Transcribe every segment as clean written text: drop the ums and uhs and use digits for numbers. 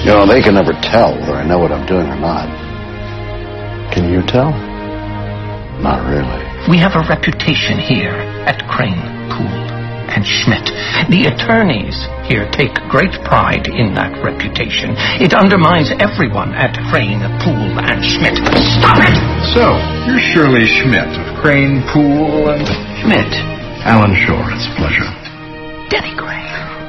You know, they can never tell whether I know what I'm doing or not. Can you tell? Not really. We have a reputation here at Crane, Poole and Schmidt. The attorneys here take great pride in that reputation. It undermines everyone at Crane, Poole and Schmidt. Stop it! So, you're Shirley Schmidt of Crane, Poole and Schmidt. Alan Shore, it's a pleasure. Denny Crane.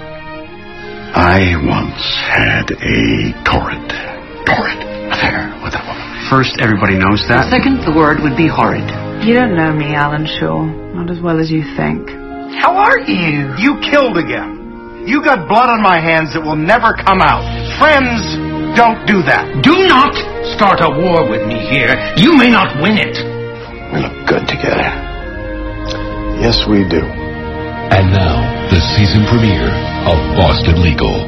I once had a torrid affair with that woman. First, everybody knows that. Second, the word would be horrid. You don't know me, Alan Shaw. Not as well as you think. How are you? You killed again. You got blood on my hands that will never come out. Friends don't do that. Do not start a war with me here. You may not win it. We look good together. Yes, we do. And now, the season premiere of Boston Legal.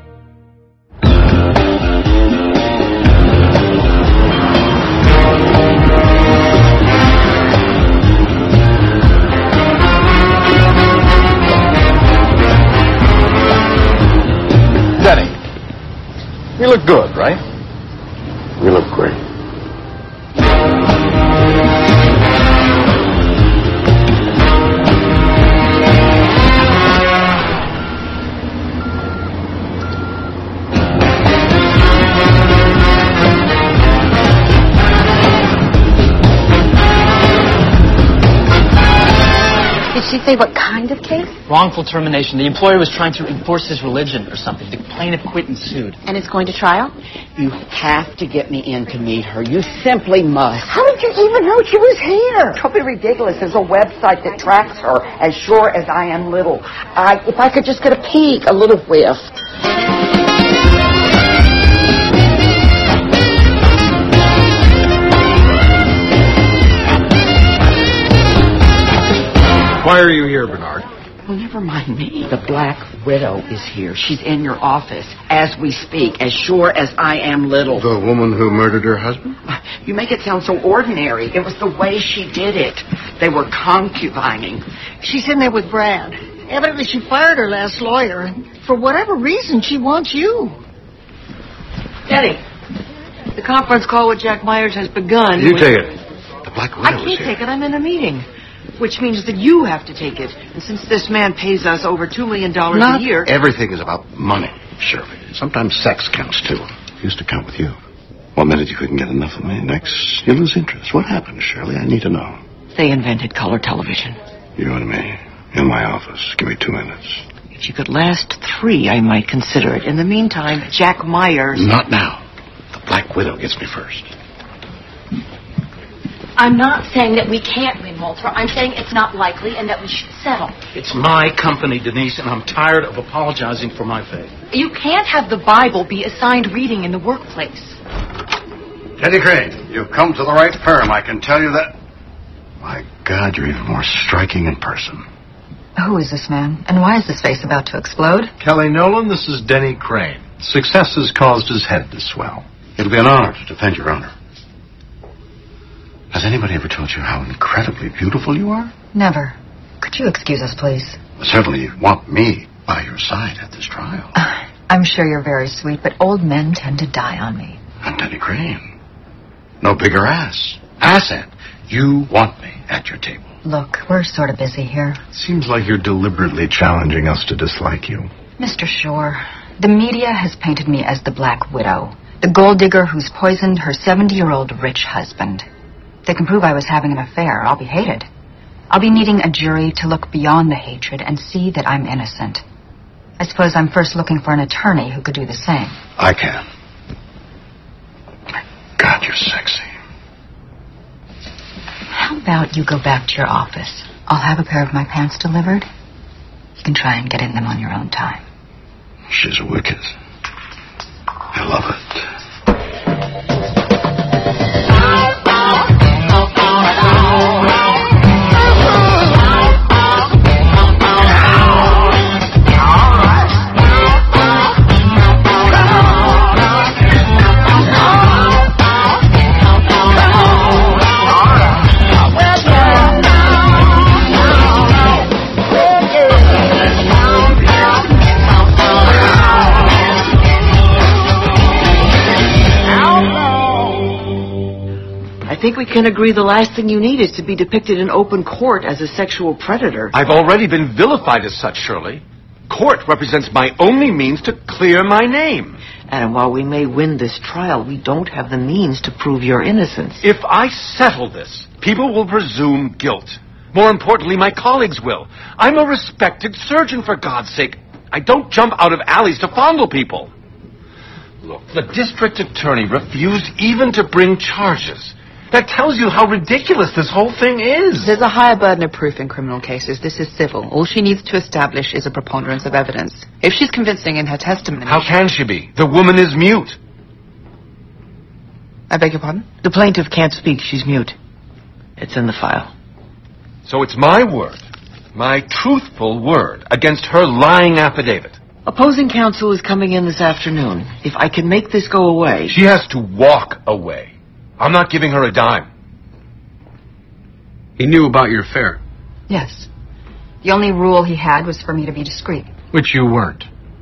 Denny, we look good, right? We look great. Did she say what kind of case? Wrongful termination. The employer was trying to enforce his religion or something. The plaintiff quit and sued. And it's going to trial? You have to get me in to meet her. You simply must. How did you even know she was here? Don't be ridiculous. There's a website that tracks her as sure as I am little. If I could just get a peek, a little whiff. Why are you here, Bernard? Well, never mind me. The Black Widow is here. She's in your office as we speak, as sure as I am little. The woman who murdered her husband? You make it sound so ordinary. It was the way she did it. They were concubining. She's in there with Brad. Evidently she fired her last lawyer, and for whatever reason, she wants you. Eddie, the conference call with Jack Myers has begun. You take it. The Black Widow I can't take it. I'm in a meeting. Which means that you have to take it. And since this man pays us over $2 million a year... Everything is about money, Shirley. Sometimes sex counts, too. It used to count with you. One minute you couldn't get enough of me. Next, you lose interest. What happened, Shirley? I need to know. They invented color television. You and me. In my office. Give me 2 minutes. If you could last 3, I might consider it. In the meantime, Jack Myers... Not now. The Black Widow gets me first. I'm not saying that we can't win, Walter. I'm saying it's not likely and that we should settle. It's my company, Denise, and I'm tired of apologizing for my faith. You can't have the Bible be assigned reading in the workplace. Denny Crane, you've come to the right firm. I can tell you that. My God, you're even more striking in person. Who is this man? And why is his face about to explode? Kelly Nolan, this is Denny Crane. Success has caused his head to swell. It'll be an honor to defend your honor. Has anybody ever told you how incredibly beautiful you are? Never. Could you excuse us, please? Certainly you want me by your side at this trial. I'm sure you're very sweet, but old men tend to die on me. I'm Denny Crane. No bigger asset. You want me at your table. Look, we're sort of busy here. Seems like you're deliberately challenging us to dislike you. Mr. Shore, the media has painted me as the Black Widow, the gold digger who's poisoned her 70-year-old rich husband. If they can prove I was having an affair, I'll be hated. I'll be needing a jury to look beyond the hatred and see that I'm innocent. I suppose I'm first looking for an attorney who could do the same. I can. God, you're sexy. How about you go back to your office? I'll have a pair of my pants delivered. You can try and get in them on your own time. She's wicked. I love it. we can agree the last thing you need is to be depicted in open court as a sexual predator. I've already been vilified as such, Shirley. Court represents my only means to clear my name. And while we may win this trial, we don't have the means to prove your innocence. If I settle this, people will presume guilt. More importantly, my colleagues will. I'm a respected surgeon, for God's sake. I don't jump out of alleys to fondle people. Look, the district attorney refused even to bring charges. That tells you how ridiculous this whole thing is. There's a higher burden of proof in criminal cases. This is civil. All she needs to establish is a preponderance of evidence. If she's convincing in her testimony... How can she be? The woman is mute. I beg your pardon? The plaintiff can't speak. She's mute. It's in the file. So it's my word, my truthful word, against her lying affidavit. Opposing counsel is coming in this afternoon. If I can make this go away... She has to walk away. I'm not giving her a dime. He knew about your affair. Yes. The only rule he had was for me to be discreet. Which you weren't.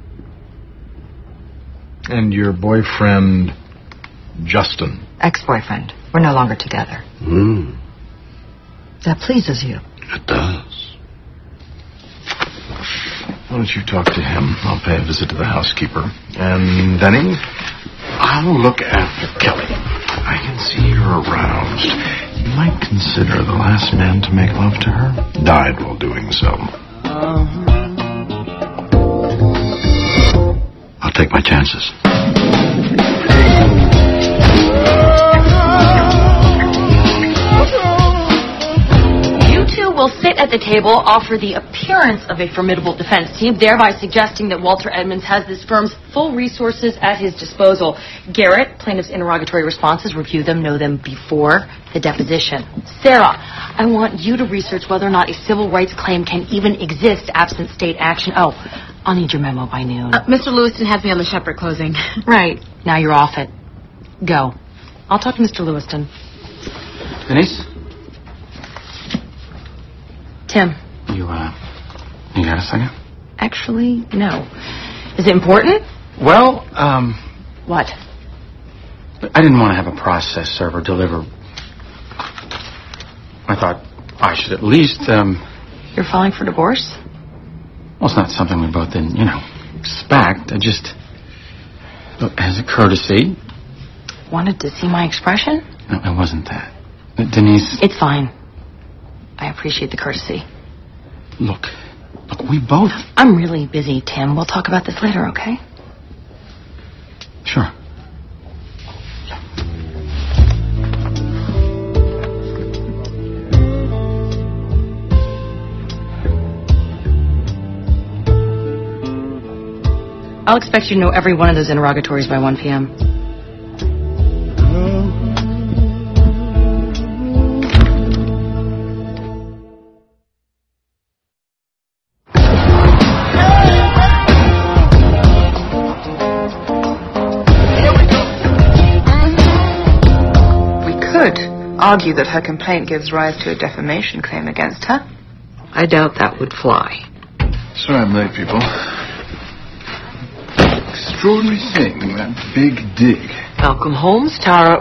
And your boyfriend, Justin. Ex-boyfriend. We're no longer together. That pleases you. It does. Why don't you talk to him? I'll pay a visit to the housekeeper. And Denny? I'll look after Kelly. I can see you're aroused. You might consider the last man to make love to her died while doing so. I'll take my chances. Will sit at the table, offer the appearance of a formidable defense team, thereby suggesting that Walter Edmonds has this firm's full resources at his disposal. Garrett, plaintiff's interrogatory responses, review them, know them before the deposition. Sarah, I want you to research whether or not a civil rights claim can even exist absent state action. Oh, I'll need your memo by noon. Mr. Lewiston has me on the Shepherd closing. Right. Now you're off it. Go. I'll talk to Mr. Lewiston. Denise? Tim. You got a second? Actually, no. Is it important? Well, What? I didn't want to have a process server deliver. I thought I should at least, You're filing for divorce? Well, it's not something we both didn't, expect. I just, look, as a courtesy. Wanted to see my expression? No, it wasn't that. Denise. It's fine. I appreciate the courtesy. Look, we both... I'm really busy, Tim. We'll talk about this later, okay? Sure. I'll expect you to know every one of those interrogatories by 1 p.m. Argue that her complaint gives rise to a defamation claim against her. I doubt that would fly. Sorry I'm late, people. Extraordinary thing, that big dig. Malcolm Holmes, Tara...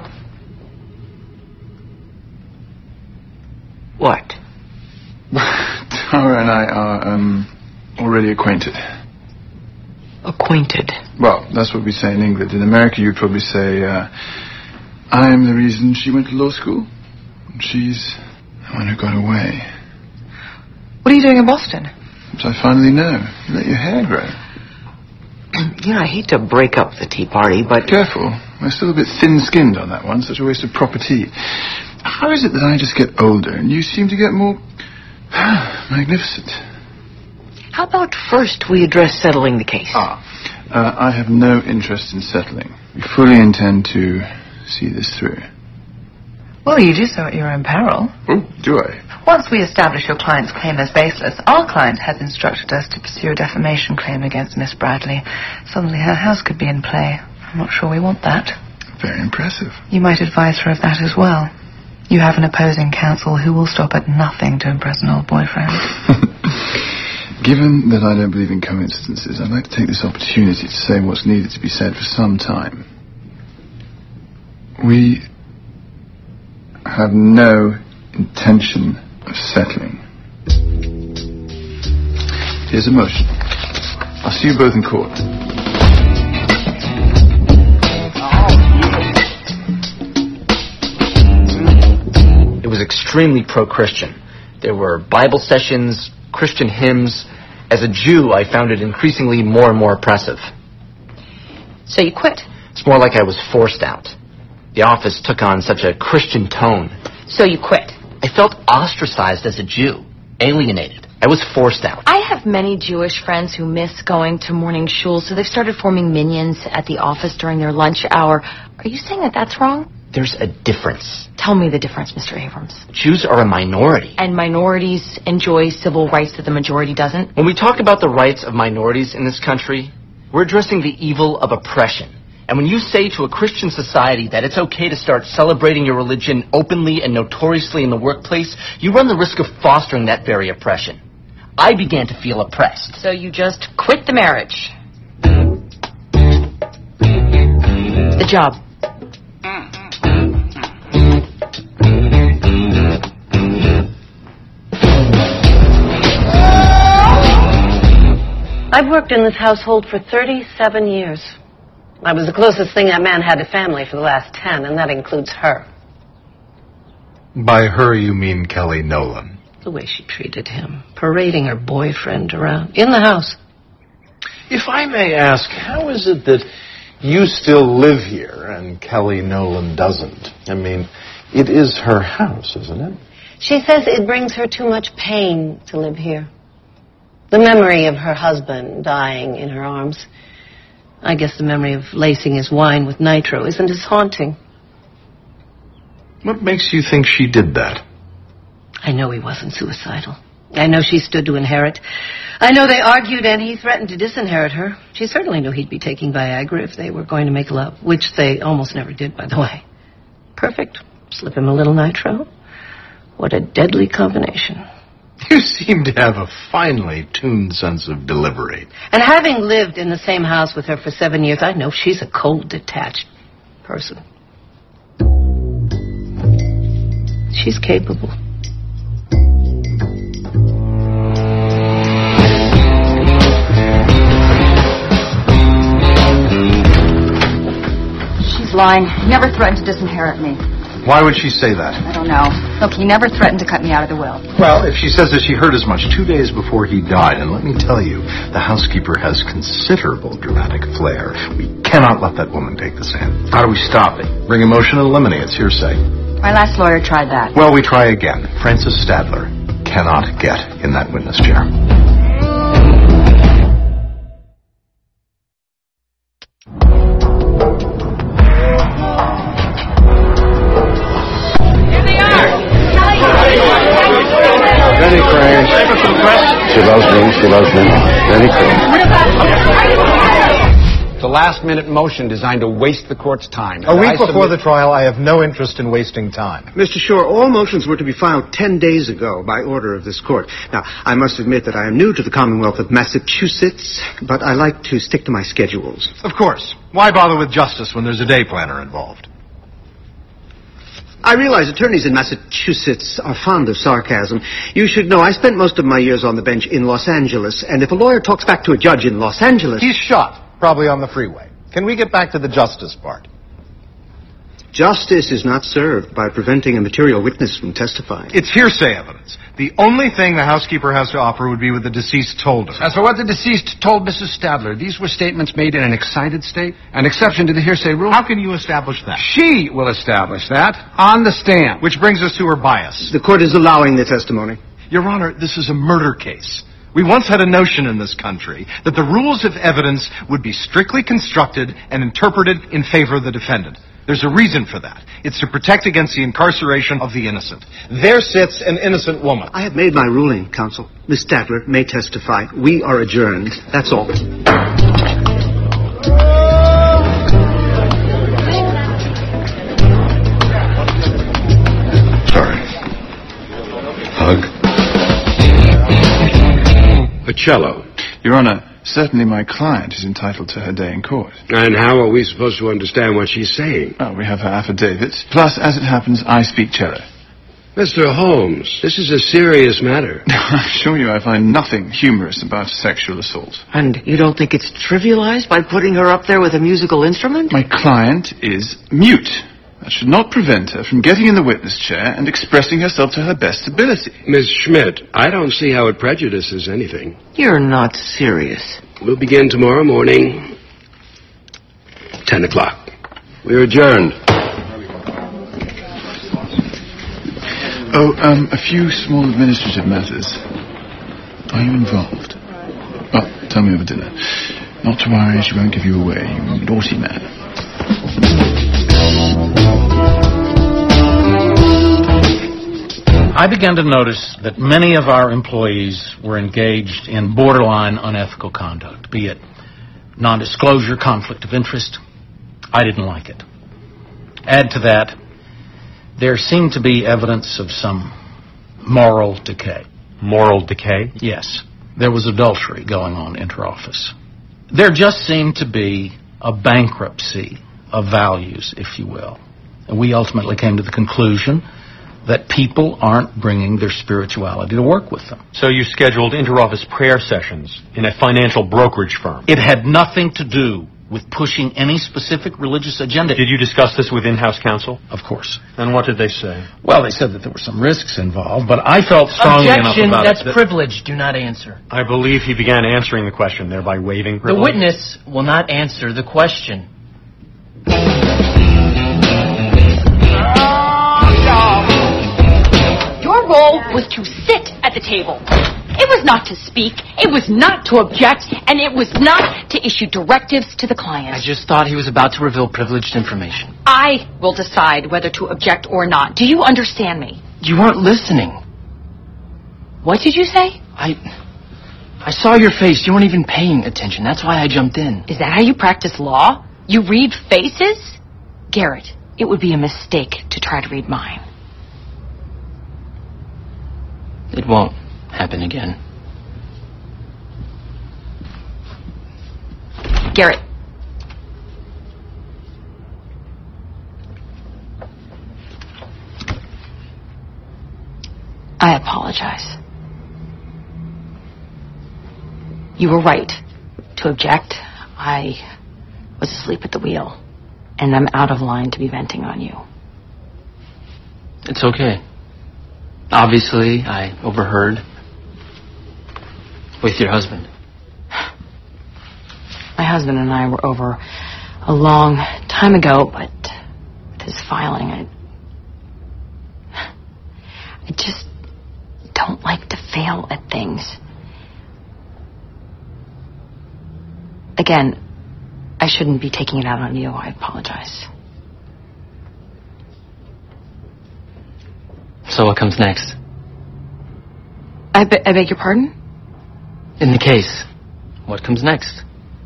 What? Tara and I are already acquainted. Acquainted? Well, that's what we say in England. In America, you'd probably say, I am the reason she went to law school. She's the one who got away. What are you doing in Boston? So I finally know. You let your hair grow. I hate to break up the tea party, but... Careful. I'm still a bit thin-skinned on that one. Such a waste of proper tea. How is it that I just get older and you seem to get more... magnificent? How about first we address settling the case? I have no interest in settling. We fully intend to see this through. Well, you do so at your own peril. Oh, do I? Once we establish your client's claim as baseless, our client has instructed us to pursue a defamation claim against Miss Bradley. Suddenly her house could be in play. I'm not sure we want that. Very impressive. You might advise her of that as well. You have an opposing counsel who will stop at nothing to impress an old boyfriend. Given that I don't believe in coincidences, I'd like to take this opportunity to say what's needed to be said for some time. We have no intention of settling. Here's a motion. I'll see you both in court. It was extremely pro-Christian. There were Bible sessions, Christian hymns. As a Jew, I found it increasingly more and more oppressive. So you quit? It's more like I was forced out. The office took on such a Christian tone. So you quit? I felt ostracized as a Jew, alienated. I was forced out. I have many Jewish friends who miss going to morning shul, so they've started forming minions at the office during their lunch hour. Are you saying that that's wrong? There's a difference. Tell me the difference, Mr. Abrams. Jews are a minority. And minorities enjoy civil rights that the majority doesn't? When we talk about the rights of minorities in this country, we're addressing the evil of oppression. And when you say to a Christian society that it's okay to start celebrating your religion openly and notoriously in the workplace, you run the risk of fostering that very oppression. I began to feel oppressed. So you just quit the marriage? The job. I've worked in this household for 37 years. I was the closest thing that man had to family for the last 10, and that includes her. By her, you mean Kelly Nolan? The way she treated him, parading her boyfriend around in the house. If I may ask, how is it that you still live here and Kelly Nolan doesn't? I mean, it is her house, isn't it? She says it brings her too much pain to live here. The memory of her husband dying in her arms. I guess the memory of lacing his wine with nitro isn't as haunting. What makes you think she did that? I know he wasn't suicidal. I know she stood to inherit. I know they argued and he threatened to disinherit her. She certainly knew he'd be taking Viagra if they were going to make love, which they almost never did, by the way. Perfect. Slip him a little nitro. What a deadly combination. You seem to have a finely tuned sense of delivery. And having lived in the same house with her for 7 years, I know she's a cold, detached person. She's capable. She's lying. He never threatened to disinherit me. Why would she say that? I don't know. Look, he never threatened to cut me out of the will. Well, if she says that she heard as much 2 days before he died, and let me tell you, the housekeeper has considerable dramatic flair. We cannot let that woman take the stand. How do we stop it? Bring a motion and eliminate. It's hearsay. My last lawyer tried that. Well, we try again. Francis Stadler cannot get in that witness chair. Benny Crane. She loves me. She loves me. Benny Crane. It's a last-minute motion designed to waste the court's time. A week before the trial, I have no interest in wasting time. Mr. Shore, all motions were to be filed 10 days ago by order of this court. Now, I must admit that I am new to the Commonwealth of Massachusetts, but I like to stick to my schedules. Of course. Why bother with justice when there's a day planner involved? I realize attorneys in Massachusetts are fond of sarcasm. You should know I spent most of my years on the bench in Los Angeles, and if a lawyer talks back to a judge in Los Angeles... He's shot, probably on the freeway. Can we get back to the justice part? Justice is not served by preventing a material witness from testifying. It's hearsay evidence. The only thing the housekeeper has to offer would be what the deceased told her. As for what the deceased told Mrs. Stadler, these were statements made in an excited state, an exception to the hearsay rule. How can you establish that? She will establish that on the stand. Which brings us to her bias. The court is allowing the testimony. Your Honor, this is a murder case. We once had a notion in this country that the rules of evidence would be strictly constructed and interpreted in favor of the defendant. There's a reason for that. It's to protect against the incarceration of the innocent. There sits an innocent woman. I have made my ruling, counsel. Miss Stadler may testify. We are adjourned. That's all. Sorry. Hug. A cello. Your Honor, Certainly my client is entitled to her day in court. And how are we supposed to understand what she's saying? Well, we have her affidavit. Plus, as it happens, I speak cello. Mr. Holmes, this is a serious matter. I assure you I find nothing humorous about sexual assault. And you don't think it's trivialized by putting her up there with a musical instrument? My client is mute. That should not prevent her from getting in the witness chair and expressing herself to her best ability. Miss Schmidt, I don't see how it prejudices anything. You're not serious. We'll begin tomorrow morning, 10 o'clock. We're adjourned. Oh, a few small administrative matters. Are you involved? Well, tell me over dinner. Not to worry, she won't give you away, you naughty man. I began to notice that many of our employees were engaged in borderline unethical conduct, be it non-disclosure, conflict of interest. I didn't like it. Add to that, there seemed to be evidence of some moral decay. Moral decay? Yes. There was adultery going on inter-office. There just seemed to be a bankruptcy of values, if you will. And we ultimately came to the conclusion that people aren't bringing their spirituality to work with them. So you scheduled inter-office prayer sessions in a financial brokerage firm? It had nothing to do with pushing any specific religious agenda. Did you discuss this with in-house counsel? Of course. And what did they say? Well, they said that there were some risks involved, but I felt strongly enough about That's it. privilege. Do not answer. I believe he began answering the question, thereby waiving privilege. The witness will not answer the question. Your role was to sit at the table. It was not to speak, it was not to object, and it was not to issue directives to the client. I just thought he was about to reveal privileged information. I will decide whether to object or not. Do you understand me? You weren't listening. What did you say? I saw your face. You weren't even paying attention. That's why I jumped in. Is that how you practice law? You read faces? Garrett, it would be a mistake to try to read mine. It won't happen again. Garrett. I apologize. You were right to object. I was asleep at the wheel, and I'm out of line to be venting on you. It's okay. Obviously, I overheard with your husband. My husband and I were over a long time ago, but with his filing, I just don't like to fail at things. Again, I shouldn't be taking it out on you. I apologize. So what comes next? I beg your pardon? In the case, what comes next?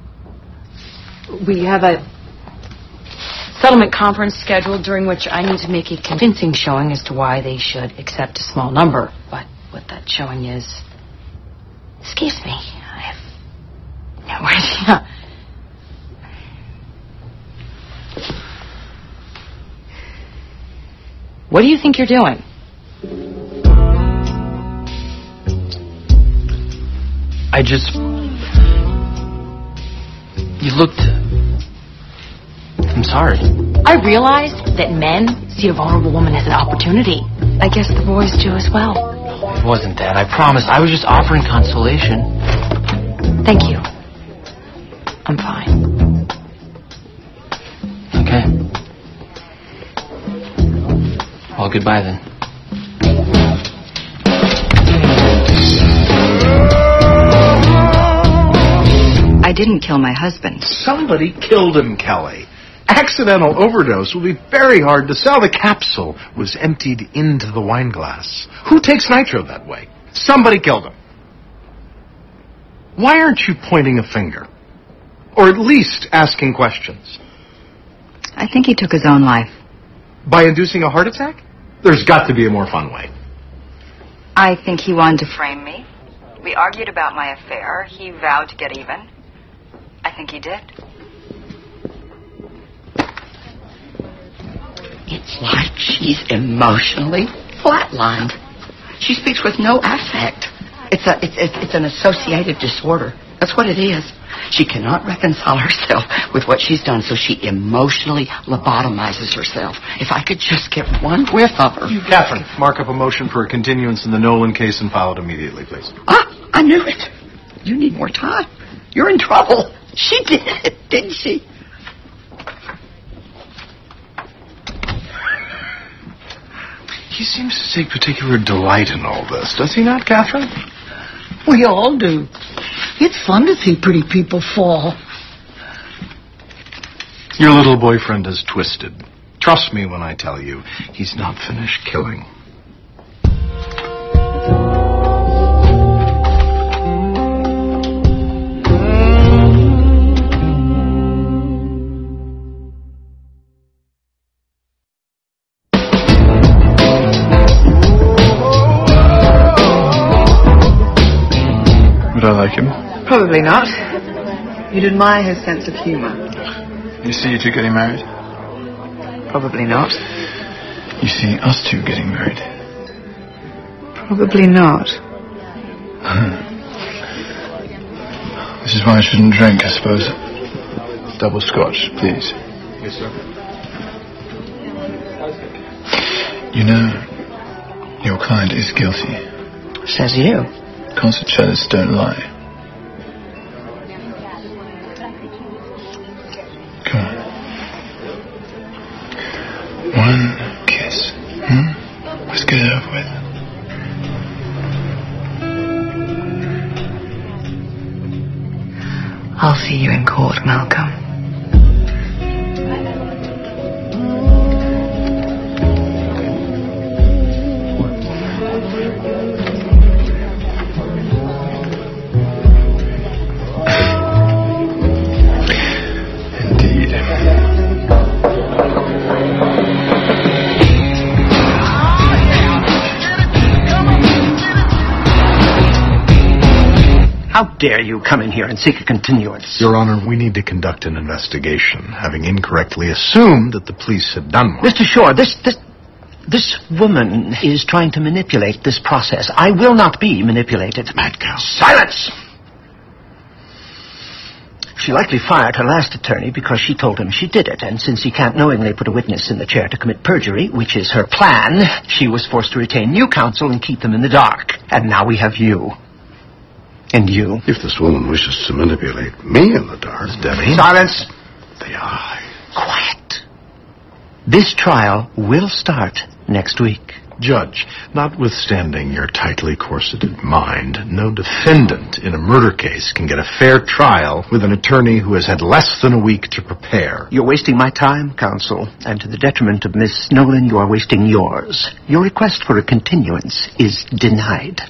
We have a settlement conference scheduled during which I need to make a convincing showing as to why they should accept a small number. But what that showing is, excuse me, I have no idea. What do you think you're doing? I just... You looked... I'm sorry. I realize that men see a vulnerable woman as an opportunity. I guess the boys do as well. It wasn't that. I promise. I was just offering consolation. Thank you. I'm fine. Okay. Well, goodbye then. I didn't kill my husband. Somebody killed him, Kelly. Accidental overdose will be very hard to sell. The capsule was emptied into the wine glass. Who takes nitro that way? Somebody killed him. Why aren't you pointing a finger? Or at least asking questions? I think he took his own life. By inducing a heart attack? There's got to be a more fun way. I think he wanted to frame me. We argued about my affair. He vowed to get even. I think he did. It's like she's emotionally flatlined. She speaks with no affect. It's an associative disorder. That's what it is. She cannot reconcile herself with what she's done, so she emotionally lobotomizes herself. If I could just get one whiff of her. Catherine, mark up a motion for a continuance in the Nolan case and file it immediately, please. I knew it. You need more time. You're in trouble. She did it, didn't she? He seems to take particular delight in all this, does he not, Catherine? We all do. It's fun to see pretty people fall. Your little boyfriend is twisted. Trust me when I tell you, he's not finished killing. Would I like him? Probably not. You'd admire his sense of humor. You see you two getting married? Probably not. You see us two getting married? Probably not. This is why I shouldn't drink, I suppose. Double scotch, please. Yes, sir. You know, your client is guilty. Says you. Concerts don't lie. Come on. One kiss. Let's get it over with. I'll see you in court, Malcolm. How dare you come in here and seek a continuance? Your Honor, we need to conduct an investigation, having incorrectly assumed that the police had done one. Mr. Shore, this woman is trying to manipulate this process. I will not be manipulated. Mad cow. Silence! She likely fired her last attorney because she told him she did it, and since he can't knowingly put a witness in the chair to commit perjury, which is her plan, she was forced to retain new counsel and keep them in the dark. And now we have you. And you. If this woman wishes to manipulate me in the dark, Debbie... Silence! The eye. Quiet. This trial will start next week. Judge, notwithstanding your tightly corseted mind, no defendant in a murder case can get a fair trial with an attorney who has had less than a week to prepare. You're wasting my time, counsel, and to the detriment of Miss Nolan, you are wasting yours. Your request for a continuance is denied.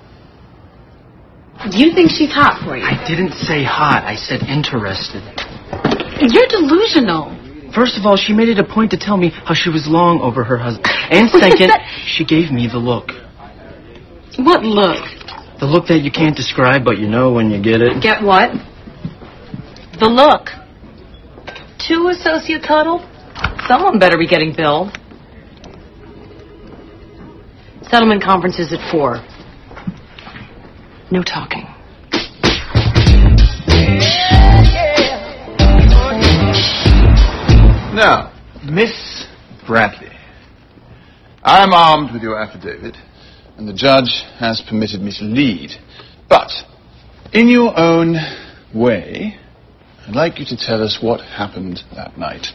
Do you think she's hot for you? I didn't say hot. I said interested. You're delusional. First of all, she made it a point to tell me how she was long over her husband. And second, she gave me the look. What look? The look that you can't describe, but you know when you get it. Get what? The look. 2 associate cuddle? Someone better be getting billed. Settlement conference is at 4. No talking. Now, Miss Bradley, I am armed with your affidavit, and the judge has permitted me to lead. But, in your own way, I'd like you to tell us what happened that night.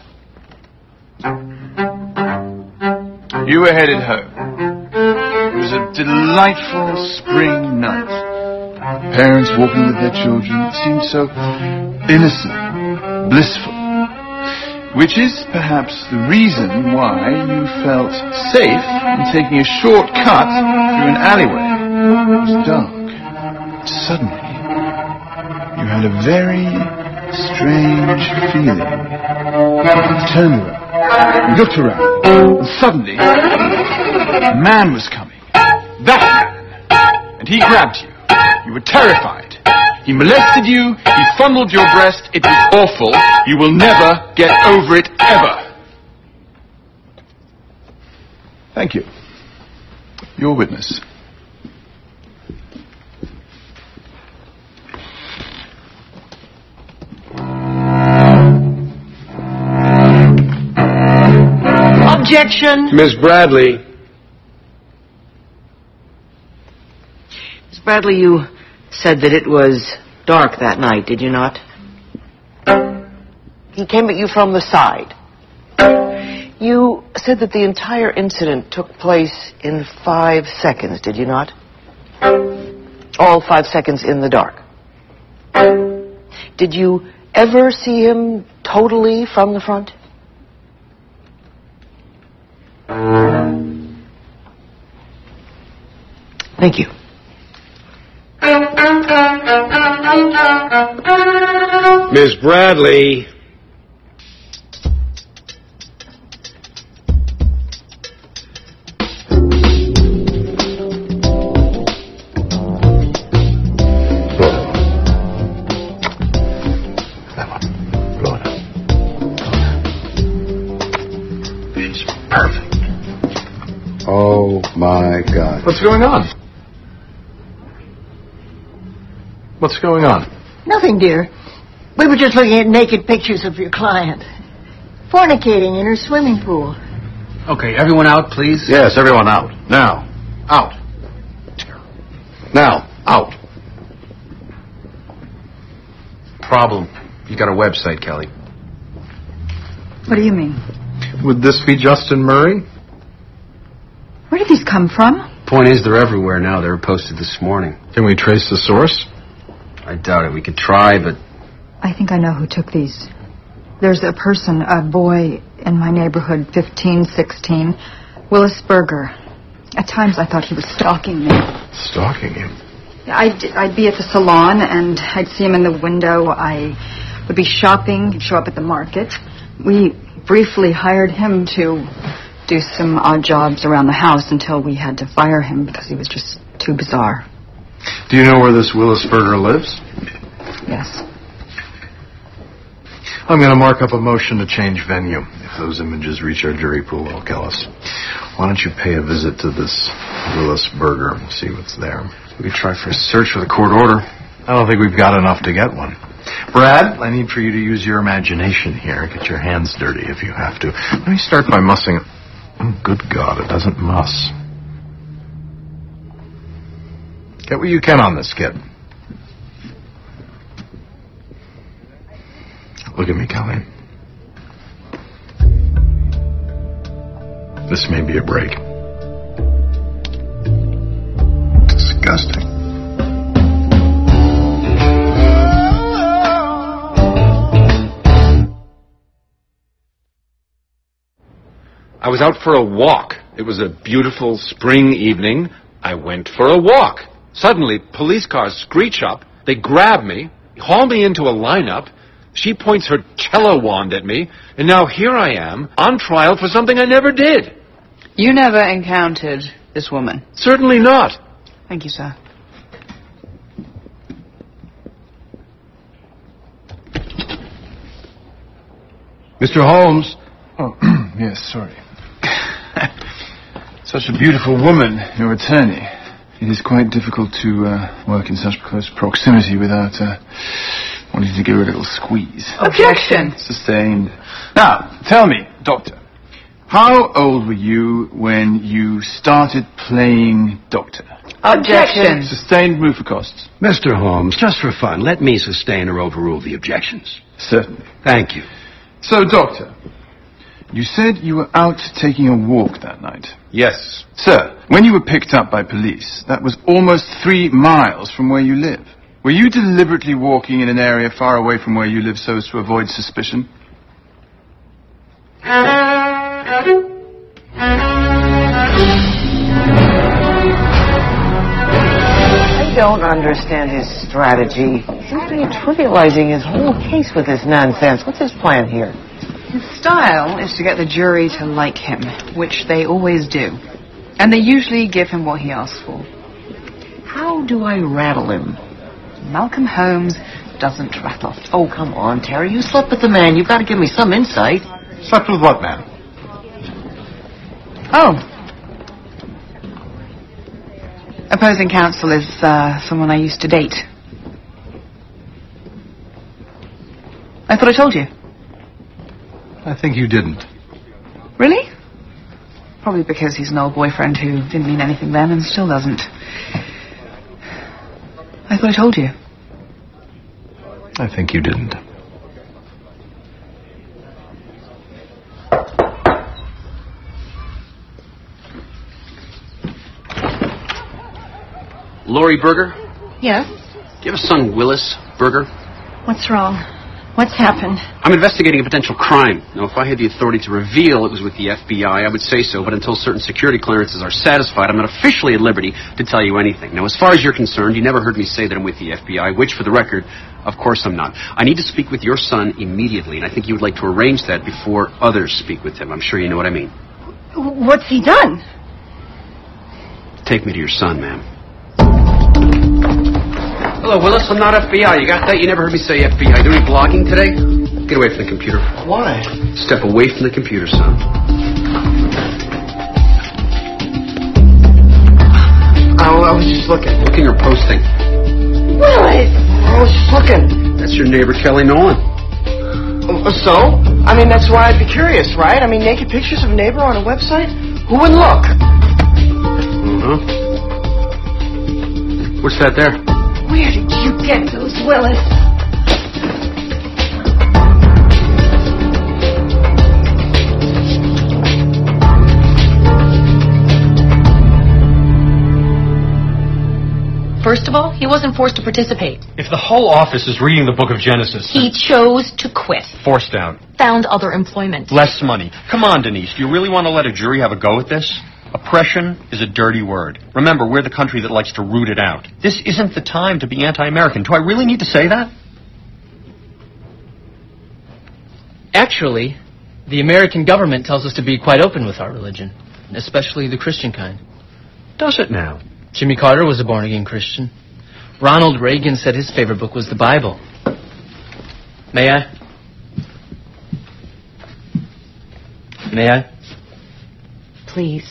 You were headed home. It was a delightful spring night. Parents walking with their children seemed so innocent, blissful. Which is perhaps the reason why you felt safe in taking a short cut through an alleyway. It was dark. Suddenly, you had a very strange feeling. You turned around, you looked around, and suddenly, a man was coming. That man! And he grabbed you. You were terrified. He molested you. He fondled your breast. It was awful. You will never get over it, ever. Thank you. Your witness. Objection. Miss Bradley. Miss Bradley, you said that it was dark that night, did you not? He came at you from the side. You said that the entire incident took place in 5 seconds, did you not? All 5 seconds in the dark. Did you ever see him totally from the front? Thank you. Miss Bradley. She's perfect. Oh, my God. What's going on? What's going on? Nothing, dear. We were just looking at naked pictures of your client. Fornicating in her swimming pool. Okay, everyone out, please. Yes, everyone out. Now. Out. Now. Out. Problem. You got a website, Kelly. What do you mean? Would this be Justin Murray? Where did these come from? Point is, they're everywhere now. They were posted this morning. Can we trace the source? I doubt it. We could try, but... I think I know who took these. There's a person, a boy in my neighborhood, 15, 16, Willis Berger. At times I thought he was stalking me. Stalking you? I'd be at the salon and I'd see him in the window. I would be shopping, he'd show up at the market. We briefly hired him to do some odd jobs around the house until we had to fire him because he was just too bizarre. Do you know where this Willis Berger lives? Yes. I'm going to mark up a motion to change venue. If those images reach our jury pool, they'll kill us. Why don't you pay a visit to this Willis Berger and see what's there? We could try for a search with a court order. I don't think we've got enough to get one. Brad, I need for you to use your imagination here. Get your hands dirty if you have to. Let me start by mussing it. Oh, good God, it doesn't muss. Get what you can on this, kid. Look at me, Kelly. This may be a break. Disgusting. I was out for a walk. It was a beautiful spring evening. I went for a walk. Suddenly, police cars screech up. They grab me, haul me into a lineup. She points her cello wand at me, and now here I am, on trial for something I never did. You never encountered this woman? Certainly not. Thank you, sir. Mr. Holmes. Oh, yes, sorry. Such a beautiful woman, your attorney. It is quite difficult to work in such close proximity without wanting to give her a little squeeze. Objection. Sustained. Now, tell me, Doctor, how old were you when you started playing doctor? Objection. Sustained. Move for costs. Mr. Holmes, just for fun, let me sustain or overrule the objections. Certainly. Thank you. So, Doctor, you said you were out taking a walk that night. Yes. Sir, when you were picked up by police, that was almost 3 miles from where you live. Were you deliberately walking in an area far away from where you live so as to avoid suspicion? I don't understand his strategy. He seems to be trivializing his whole case with this nonsense. What's his plan here? His style is to get the jury to like him, which they always do. And they usually give him what he asks for. How do I rattle him? Malcolm Holmes doesn't rattle. Oh, come on, Terry. You slept with the man. You've got to give me some insight. Slept with what man? Oh. Opposing counsel is someone I used to date. I thought I told you. I think you didn't. Really? Probably because he's an old boyfriend who didn't mean anything then and still doesn't. I thought I told you. I think you didn't. Lori Berger? Yes? Do you have a son, Willis Berger? What's wrong? What's happened? I'm investigating a potential crime. Now, if I had the authority to reveal it was with the FBI, I would say so, but until certain security clearances are satisfied, I'm not officially at liberty to tell you anything. Now, as far as you're concerned, you never heard me say that I'm with the FBI, which, for the record, of course I'm not. I need to speak with your son immediately, and I think you would like to arrange that before others speak with him. I'm sure you know what I mean. What's he done? Take me to your son, ma'am. Hello, Willis. I'm not FBI. You got that? You never heard me say FBI. Doing any blogging today? Get away from the computer. Why? Step away from the computer, son. I was just looking. Looking or posting? Willis! I was just looking. That's your neighbor, Kelly Nolan. So? I mean, that's why I'd be curious, right? I mean, naked pictures of a neighbor on a website? Who wouldn't look? Uh-huh. What's that there? Where did you get those, Willis? First of all, he wasn't forced to participate. If the whole office is reading the book of Genesis... He chose to quit. Forced out. Found other employment. Less money. Come on, Denise. Do you really want to let a jury have a go at this? Oppression is a dirty word. Remember, we're the country that likes to root it out. This isn't the time to be anti-American. Do I really need to say that? Actually, the American government tells us to be quite open with our religion, especially the Christian kind. Does it now? Jimmy Carter was a born-again Christian. Ronald Reagan said his favorite book was the Bible. May I? May I? Please.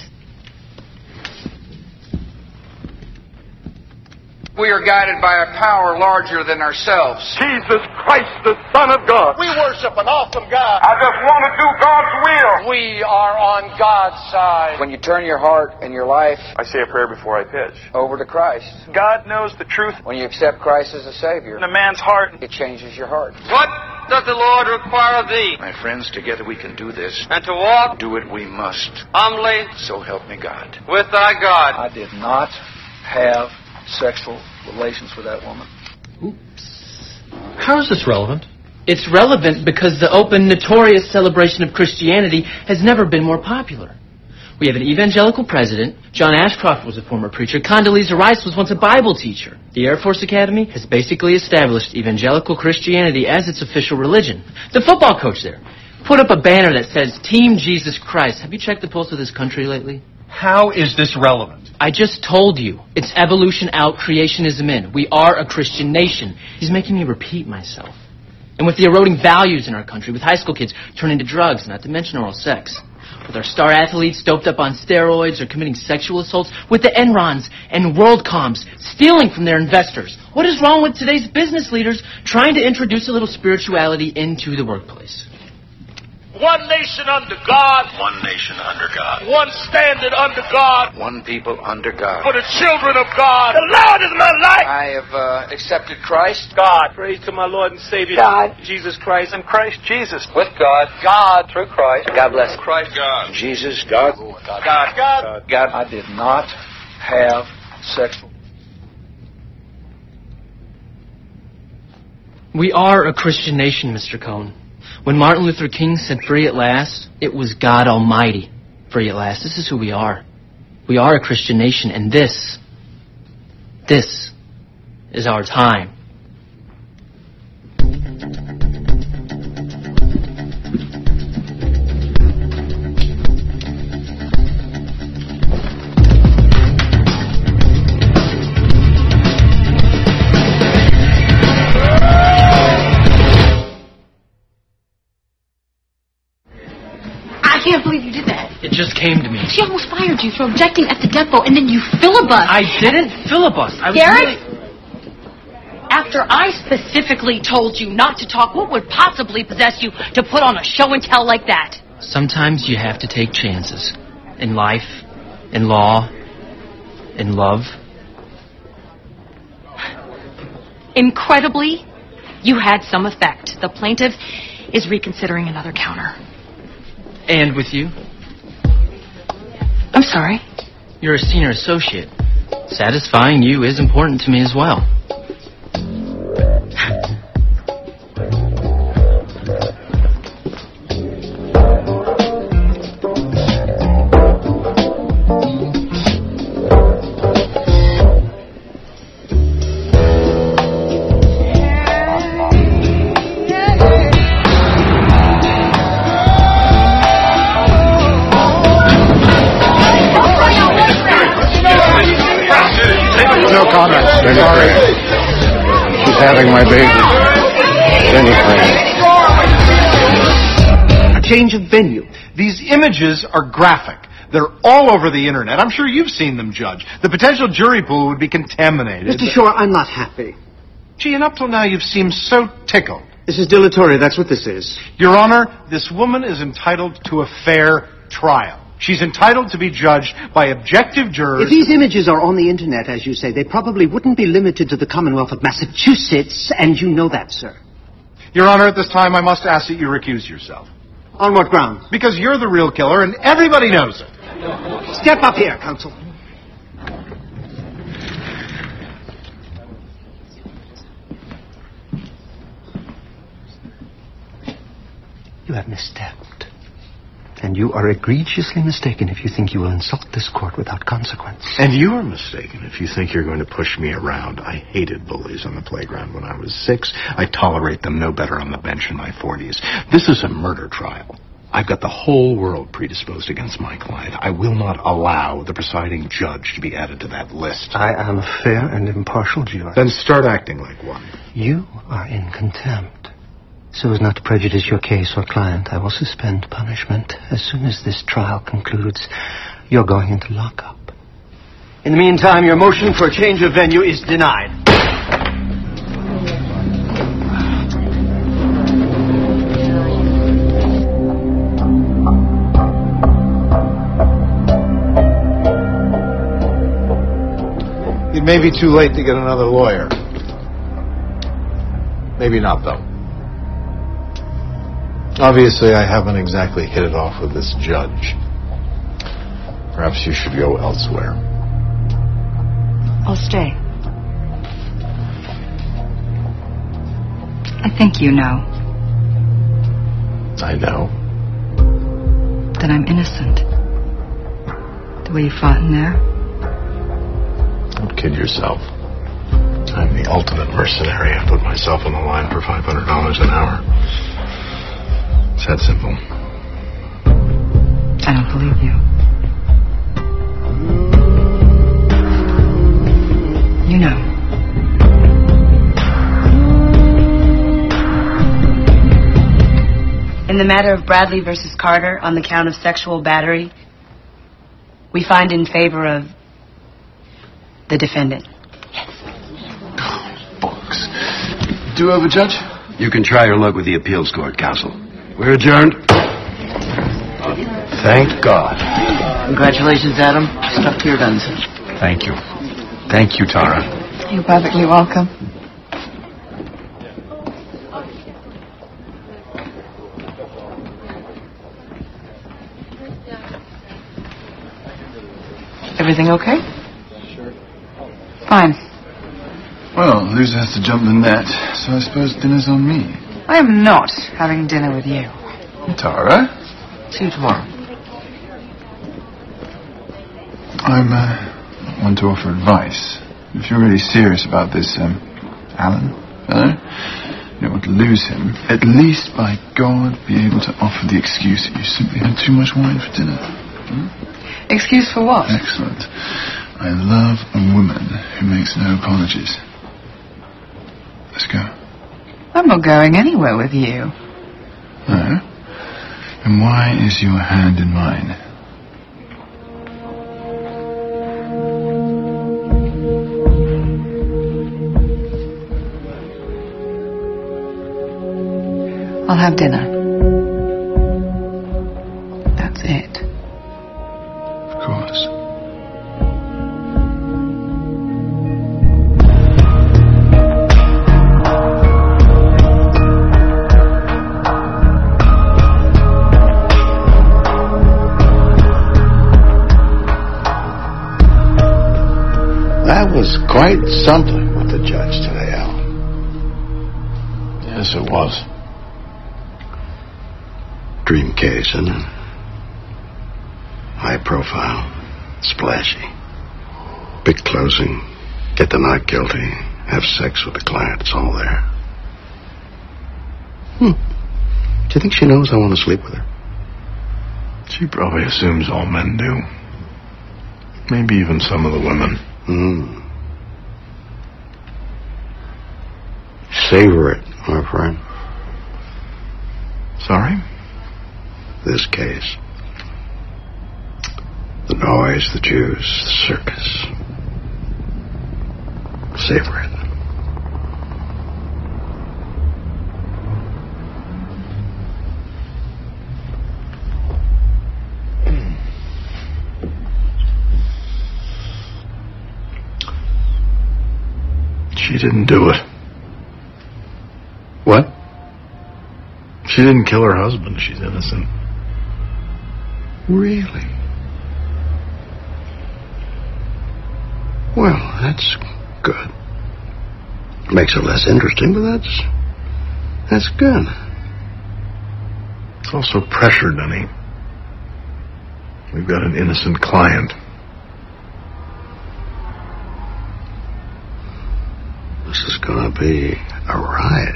We are guided by a power larger than ourselves. Jesus Christ, the Son of God. We worship an awesome God. I just want to do God's will. We are on God's side. When you turn your heart and your life, I say a prayer before I pitch, over to Christ. God knows the truth. When you accept Christ as a Savior, in a man's heart, it changes your heart. What does the Lord require of thee? My friends, together we can do this. And to walk, do it we must. Humbly, so help me God. With thy God. I did not have sexual relations with that woman. Oops. How is this relevant? It's relevant because the open, notorious celebration of Christianity has never been more popular. We have an evangelical president. John Ashcroft was a former preacher. Condoleezza Rice was once a Bible teacher. The Air Force Academy has basically established evangelical Christianity as its official religion. The football coach there put up a banner that says, Team Jesus Christ. Have you checked the pulse of this country lately? How is this relevant? I just told you. It's evolution out, creationism in. We are a Christian nation. He's making me repeat myself. And with the eroding values in our country, with high school kids turning to drugs, not to mention oral sex, with our star athletes doped up on steroids or committing sexual assaults, with the Enrons and WorldComs stealing from their investors. What is wrong with today's business leaders trying to introduce a little spirituality into the workplace? One nation under God. One nation under God. One standard under God. One people under God. For the children of God. The Lord is my life. I have accepted Christ. God. Praise to my Lord and Savior. God. Jesus Christ. And Christ Jesus. With God. God. Through Christ. God bless. Christ. God. Jesus. God. God. God. God. God. I did not have sexual. We are a Christian nation, Mr. Cohn. When Martin Luther King said free at last, it was God Almighty. Free at last. This is who we are. We are a Christian nation, and this is our time. can't believe you did that. It just came to me. She almost fired you for objecting at the depot, and then you filibust. I didn't filibust. I was Garrett? really... After I specifically told you not to talk, what would possibly possess you to put on a show and tell like that? Sometimes you have to take chances. In life, in law, in love. Incredibly, you had some effect. The plaintiff is reconsidering another counter. And with you? I'm sorry? You're a senior associate. Satisfying you is important to me as well. No comment. Sorry. She's having my baby. A change of venue. These images are graphic. They're all over the internet. I'm sure you've seen them, Judge. The potential jury pool would be contaminated. Mr. Shore, I'm not happy. Gee, and up till now you've seemed so tickled. This is dilatory. That's what this is. Your Honor, this woman is entitled to a fair trial. She's entitled to be judged by objective jurors. If these images are on the internet, as you say, they probably wouldn't be limited to the Commonwealth of Massachusetts, and you know that, sir. Your Honor, at this time I must ask that you recuse yourself. On what grounds? Because you're the real killer and everybody knows it. Step up here, counsel. You have misstepped. And you are egregiously mistaken if you think you will insult this court without consequence. And you are mistaken if you think you're going to push me around. I hated bullies on the playground when I was 6. I tolerate them no better on the bench in my 40s. This is a murder trial. I've got the whole world predisposed against my client. I will not allow the presiding judge to be added to that list. I am a fair and impartial juror. Then start acting like one. You are in contempt. So as not to prejudice your case or client, I will suspend punishment. As soon as this trial concludes, you're going into lockup. In the meantime, your motion for a change of venue is denied. It may be too late to get another lawyer. Maybe not, though. Obviously, I haven't exactly hit it off with this judge. Perhaps you should go elsewhere. I'll stay. I think you know. I know. That I'm innocent. The way you fought in there. Don't kid yourself. I'm the ultimate mercenary. I put myself on the line for $500 an hour. It's that simple. I don't believe you. You know. In the matter of Bradley versus Carter on the count of sexual battery, we find in favor of the defendant. Books. Do-over, Judge? You can try your luck with the appeals court, counsel. We're adjourned. Thank God. Congratulations, Adam. Stuck to your guns. Thank you. Thank you, Tara. You're perfectly welcome. Everything okay? Fine. Well, loser has to jump the net, so I suppose dinner's on me. I am not having dinner with you. Tara? See you tomorrow. I'm one to offer advice. If you're really serious about this, Alan fellow, you don't want to lose him, at least, by God, be able to offer the excuse that you simply had too much wine for dinner. Excuse for what? Excellent. I love a woman who makes no apologies. Let's go. I'm not going anywhere with you. No? And why is your hand in mine? I'll have dinner. That's it. Of course. That was quite something with the judge today, Al. Yes, it was. Dream case, isn't it? High profile, splashy. Big closing, get the not guilty, have sex with the client, it's all there. Do you think she knows I want to sleep with her? She probably assumes all men do. Maybe even some of the women. Savor it, my friend. Sorry? This case. The noise, the Jews, the circus. Savor it. She didn't do it. What? She didn't kill her husband. She's innocent. Really? Well, that's good. Makes it less interesting, but that's good. It's also pressure, Denny. We've got an innocent client. This is gonna be a riot.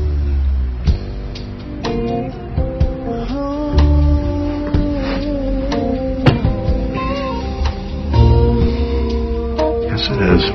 Yes, it is.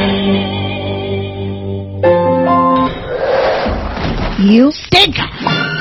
You stink!